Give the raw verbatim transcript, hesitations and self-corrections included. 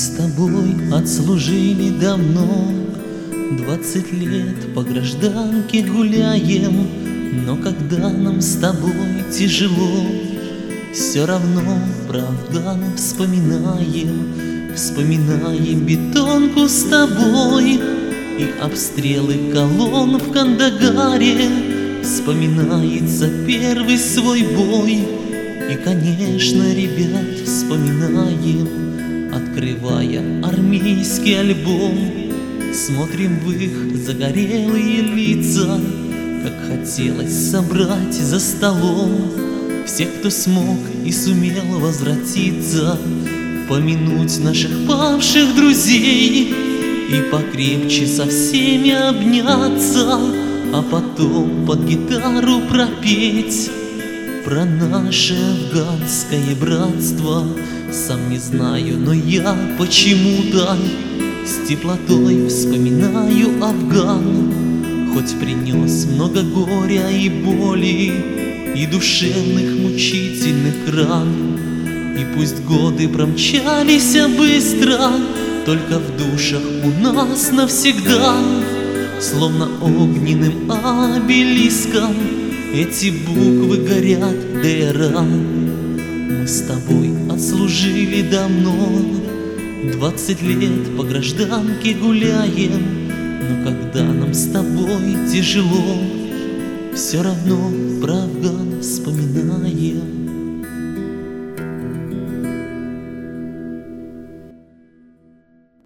с тобой отслужили давно, двадцать лет по гражданке гуляем, но когда нам с тобой тяжело, все равно про Афган вспоминаем, вспоминаем бетонку с тобой и обстрелы колонн в Кандагаре. Вспоминается первый свой бой, и, конечно, ребят вспоминаем, открывая армейский альбом. Смотрим в их загорелые лица, как хотелось собрать за столом всех, кто смог и сумел возвратиться, помянуть наших павших друзей и покрепче со всеми обняться, а потом под гитару пропеть про наше афганское братство. Сам не знаю, но я почему-то с теплотой вспоминаю Афган, хоть принес много горя и боли, и душевных мучительных ран. И пусть годы промчались быстро, только в душах у нас навсегда, словно огненным обелиском, эти буквы горят ДРА. Мы с тобой отслужили давно, двадцать лет по гражданке гуляем, но когда нам с тобой тяжело, все равно про Афган вспоминаем.